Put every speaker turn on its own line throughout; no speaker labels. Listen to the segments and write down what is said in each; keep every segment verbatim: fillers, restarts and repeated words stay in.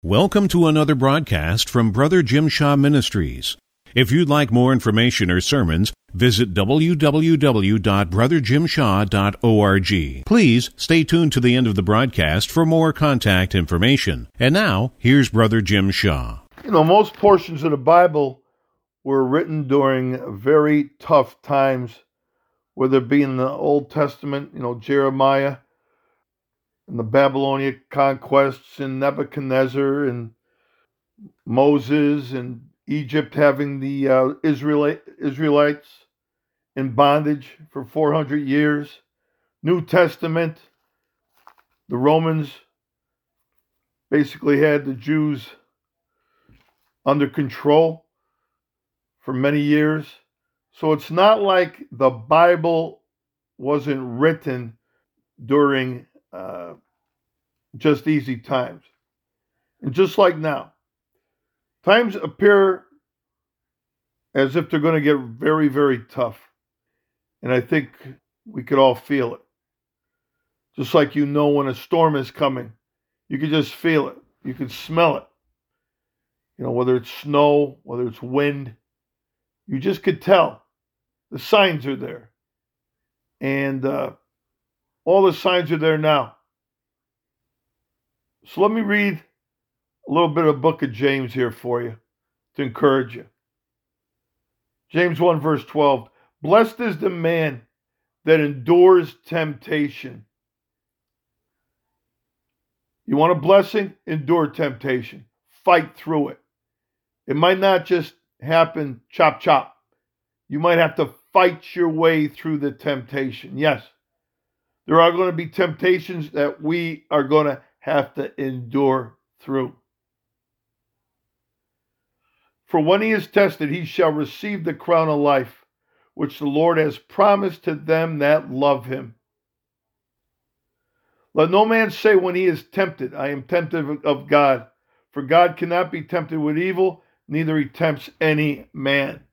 Welcome to another broadcast from Brother Jim Shaw Ministries. If you'd like more information or sermons, visit w w w dot brother jim shaw dot org. Please stay tuned to the end of the broadcast for more contact information. And now, here's Brother Jim Shaw.
You know, most portions of the Bible were written during very tough times, whether it be in the Old Testament, you know, Jeremiah, and the Babylonian conquests, and Nebuchadnezzar, and Moses, and Egypt having the uh, Israelite, Israelites in bondage for four hundred years. New Testament, the Romans basically had the Jews under control for many years. So it's not like the Bible wasn't written during uh, just easy times. And just like now, times appear as if they're going to get very, very tough. And I think we could all feel it. Just like you know when a storm is coming, you could just feel it. You could smell it. You know, whether it's snow, whether it's wind, you just could tell. The signs are there. And uh, all the signs are there now. So let me read a little bit of the book of James here for you to encourage you. James one verse twelve. Blessed is the man that endures temptation. You want a blessing? Endure temptation. Fight through it. It might not just happen chop chop. You might have to fight your way through the temptation. Yes, there are going to be temptations that we are going to have to endure through. For when he is tested, he shall receive the crown of life, which the Lord has promised to them that love him. Let no man say when he is tempted, I am tempted of God. For God cannot be tempted with evil, neither he tempts any man.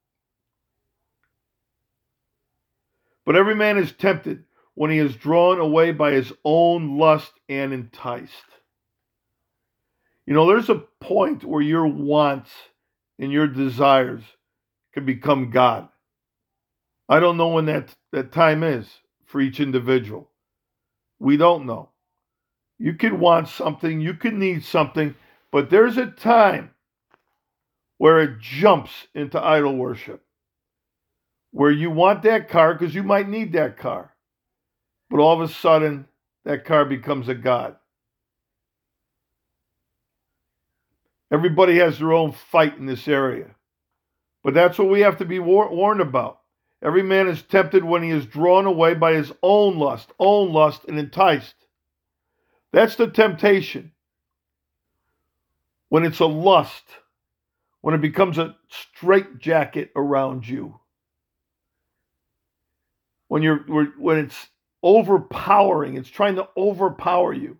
But every man is tempted when he is drawn away by his own lust and enticed. You know, there's a point where your wants and your desires can become God. I don't know when that, that time is for each individual. We don't know. You can want something, you can need something, but there's a time where it jumps into idol worship, where you want that car because you might need that car, but all of a sudden that car becomes a god. Everybody has their own fight in this area, but that's what we have to be war- warned about. Every man is tempted when he is drawn away by his own lust, own lust, and enticed. That's the temptation. When it's a lust, when it becomes a straitjacket around you, when you're when it's overpowering, it's trying to overpower you.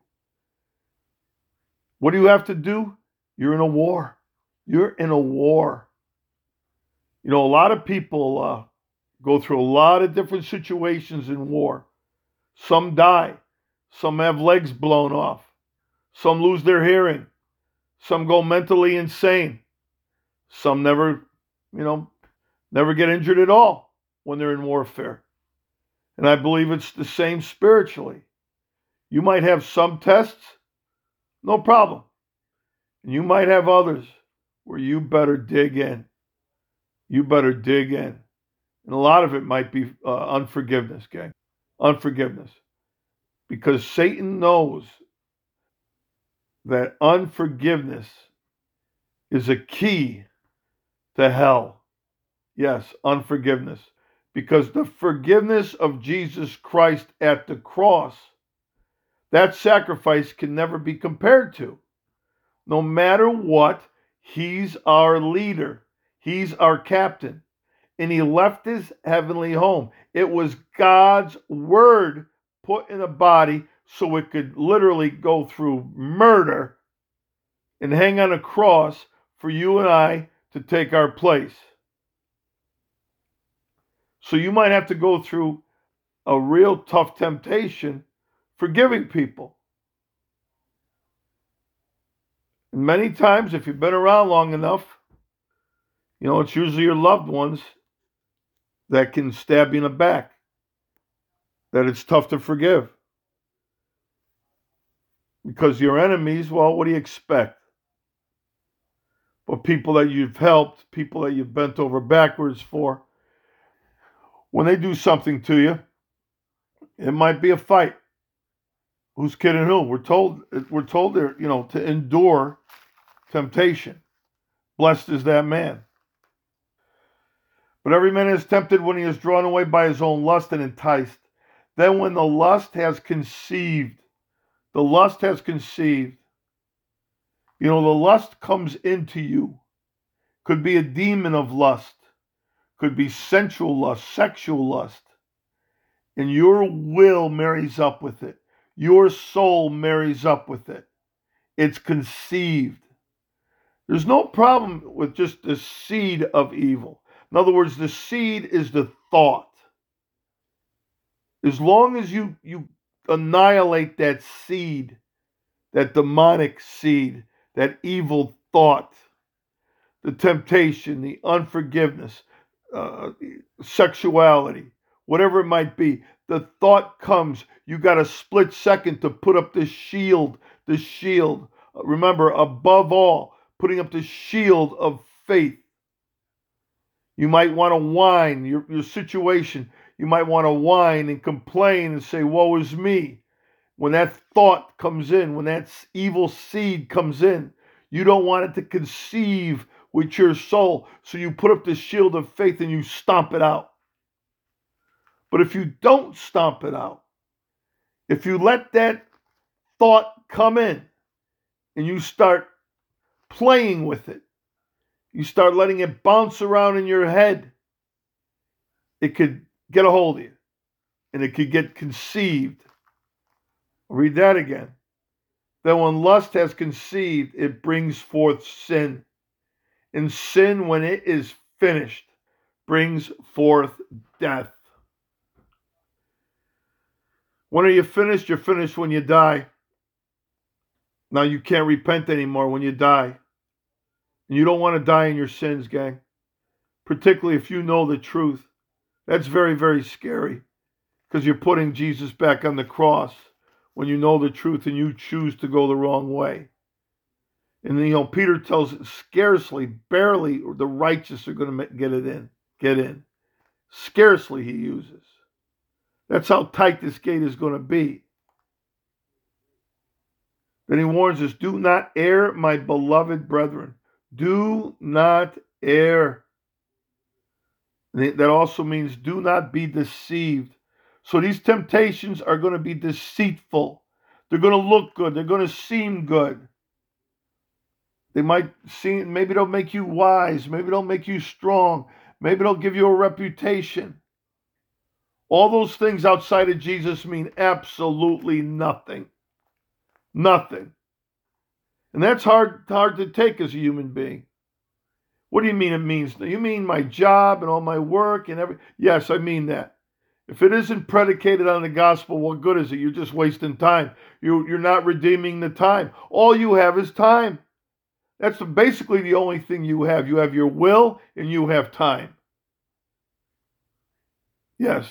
What do you have to do? You're in a war. You're in a war. You know, a lot of people uh, go through a lot of different situations in war. Some die. Some have legs blown off. Some lose their hearing. Some go mentally insane. Some never, you know, never get injured at all when they're in warfare. And I believe it's the same spiritually. You might have some tests, no problem. And you might have others where you better dig in. You better dig in. And a lot of it might be uh, unforgiveness, gang. Unforgiveness. Because Satan knows that unforgiveness is a key to hell. Yes, unforgiveness. Because the forgiveness of Jesus Christ at the cross, that sacrifice can never be compared to. No matter what, he's our leader. He's our captain. And he left his heavenly home. It was God's word put in a body so it could literally go through murder and hang on a cross for you and I to take our place. So you might have to go through a real tough temptation forgiving people. And many times, if you've been around long enough, you know, it's usually your loved ones that can stab you in the back, that it's tough to forgive. Because your enemies, well, what do you expect? But people that you've helped, people that you've bent over backwards for, when they do something to you, it might be a fight. Who's kidding who? We're told we're told there, you know, to endure temptation. Blessed is that man. But every man is tempted when he is drawn away by his own lust and enticed. Then when the lust has conceived, the lust has conceived. You know, the lust comes into you. Could be a demon of lust. Could be sensual lust, sexual lust. And your will marries up with it. Your soul marries up with it. It's conceived. There's no problem with just the seed of evil. In other words, the seed is the thought. As long as you, you annihilate that seed, that demonic seed, that evil thought, the temptation, the unforgiveness, uh, sexuality, whatever it might be, the thought comes. You got a split second to put up this shield, this shield. Remember, above all, putting up the shield of faith. You might want to whine your, your situation. You might want to whine and complain and say, woe is me. When that thought comes in, when that evil seed comes in, you don't want it to conceive with your soul. So you put up the shield of faith and you stomp it out. But if you don't stomp it out, if you let that thought come in and you start playing with it, you start letting it bounce around in your head, it could get a hold of you and it could get conceived. I'll read that again. Then when lust has conceived, it brings forth sin. And sin, when it is finished, brings forth death. When are you finished? You're finished when you die. Now you can't repent anymore when you die. And you don't want to die in your sins, gang. Particularly if you know the truth. That's very, very scary. Because you're putting Jesus back on the cross when you know the truth and you choose to go the wrong way. And you know, Peter tells it, scarcely, barely, the righteous are going to get it in. Get in. Scarcely, he uses. That's how tight this gate is going to be. Then he warns us, do not err, my beloved brethren. Do not err. That also means do not be deceived. So these temptations are going to be deceitful. They're going to look good. They're going to seem good. They might seem, maybe they'll make you wise. Maybe they'll make you strong. Maybe they'll give you a reputation. All those things outside of Jesus mean absolutely nothing. Nothing. And that's hard, hard to take as a human being. What do you mean it means? You mean my job and all my work and every... Yes, I mean that. If it isn't predicated on the gospel, what good is it? You're just wasting time. You, you're not redeeming the time. All you have is time. That's basically the only thing you have. You have your will and you have time. Yes.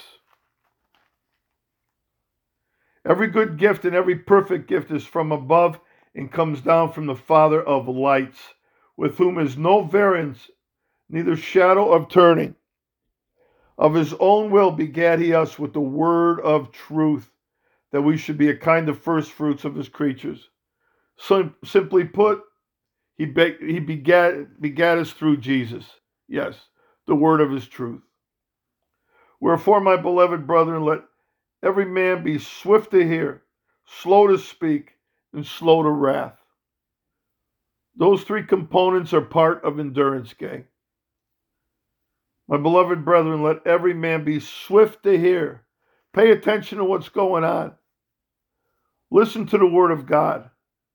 Every good gift and every perfect gift is from above and comes down from the Father of lights, with whom is no variance, neither shadow of turning. Of his own will begat he us with the word of truth, that we should be a kind of first fruits of his creatures. So, simply put, he, be, he begat, begat us through Jesus. Yes, the word of his truth. Wherefore, my beloved brethren, let every man be swift to hear, slow to speak, and slow to wrath. Those three components are part of endurance, gang. My beloved brethren, let every man be swift to hear. Pay attention to what's going on. Listen to the word of God.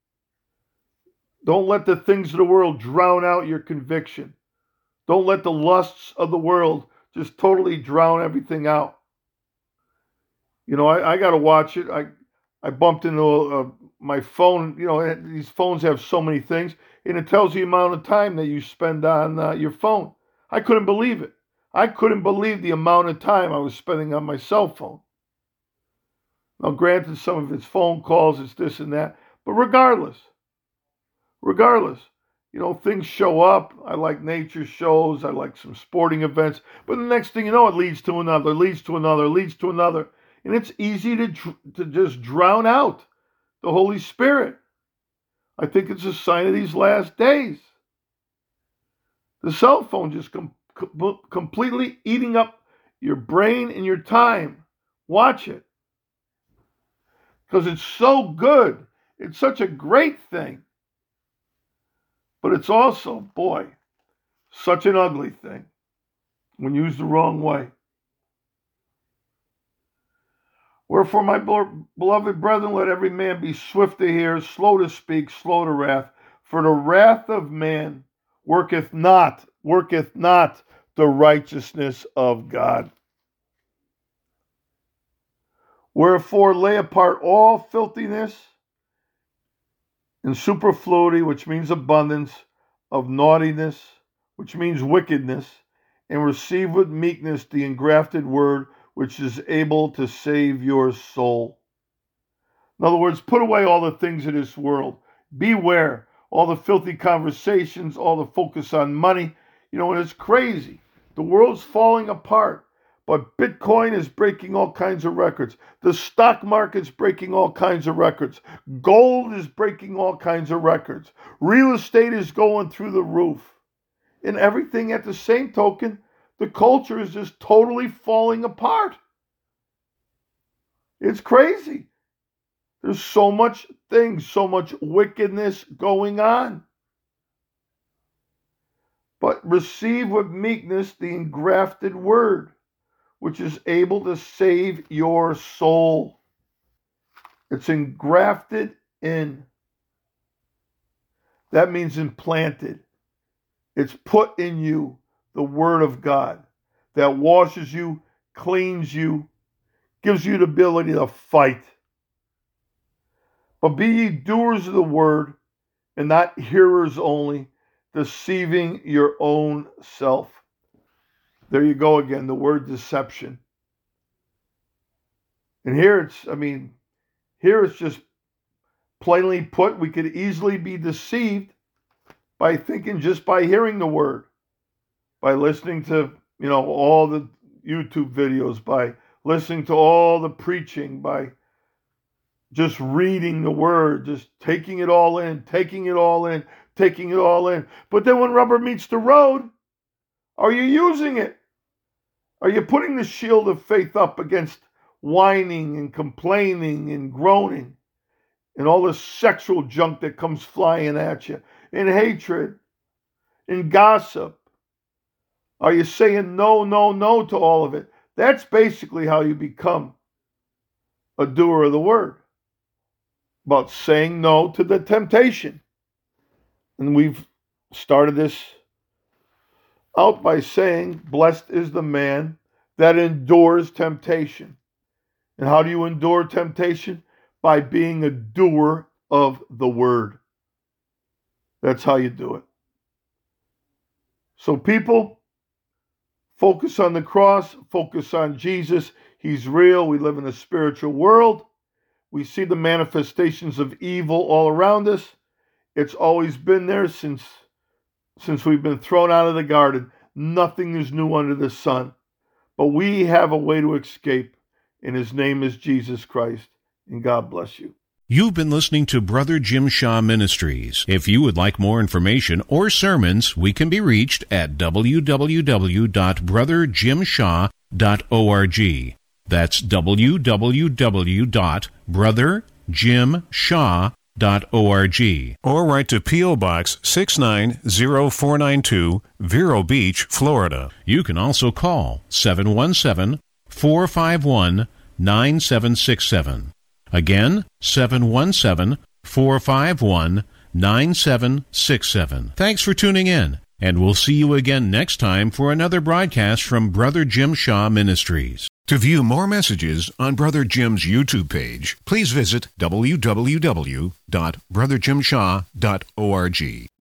Don't let the things of the world drown out your conviction. Don't let the lusts of the world just totally drown everything out. You know, I, I got to watch it. I, I bumped into uh, my phone. You know, these phones have so many things, and it tells you the amount of time that you spend on uh, your phone. I couldn't believe it. I couldn't believe the amount of time I was spending on my cell phone. Now, granted, some of it's phone calls, it's this and that, but regardless, regardless, you know, things show up. I like nature shows. I like some sporting events. But the next thing you know, it leads to another, leads to another, leads to another. And it's easy to to just drown out the Holy Spirit. I think it's a sign of these last days. The cell phone just com- com- completely eating up your brain and your time. Watch it. Because it's so good. It's such a great thing. But it's also, boy, such an ugly thing when used the wrong way. Wherefore, my beloved brethren, let every man be swift to hear, slow to speak, slow to wrath. For the wrath of man worketh not, worketh not the righteousness of God. Wherefore, lay apart all filthiness and superfluity, which means abundance, of naughtiness, which means wickedness, and receive with meekness the engrafted word, which is able to save your soul. In other words, put away all the things of this world. Beware all the filthy conversations, all the focus on money. You know, and it's crazy. The world's falling apart, but Bitcoin is breaking all kinds of records. The stock market's breaking all kinds of records. Gold is breaking all kinds of records. Real estate is going through the roof. And everything at the same token, the culture is just totally falling apart. It's crazy. There's so much things, so much wickedness going on. But receive with meekness the engrafted word, which is able to save your soul. It's engrafted in. That means implanted. It's put in you, the Word of God, that washes you, cleans you, gives you the ability to fight. But be ye doers of the word, and not hearers only, deceiving your own self. There you go again, the word deception. And here it's, I mean, here it's just plainly put, we could easily be deceived by thinking just by hearing the word, by listening to, you know, all the YouTube videos, by listening to all the preaching, by just reading the word, just taking it all in, taking it all in, taking it all in. But then when rubber meets the road, are you using it? Are you putting the shield of faith up against whining and complaining and groaning and all the sexual junk that comes flying at you, and hatred and gossip? Are you saying no, no, no to all of it? That's basically how you become a doer of the word. About saying no to the temptation. And we've started this out by saying, blessed is the man that endures temptation. And how do you endure temptation? By being a doer of the word. That's how you do it. So people, focus on the cross, focus on Jesus. He's real. We live in a spiritual world. We see the manifestations of evil all around us. It's always been there since, since we've been thrown out of the garden. Nothing is new under the sun. But we have a way to escape, and his name is Jesus Christ. And God bless you.
You've been listening to Brother Jim Shaw Ministries. If you would like more information or sermons, we can be reached at w w w dot brother jim shaw dot org. That's w w w dot brother jim shaw dot org. Or write to P O. Box six nine zero four nine two, Vero Beach, Florida. You can also call seven one seven, four five one, nine seven six seven. Again, seven one seven, four five one, nine seven six seven. Thanks for tuning in, and we'll see you again next time for another broadcast from Brother Jim Shaw Ministries. To view more messages on Brother Jim's YouTube page, please visit w w w dot brother jim shaw dot org.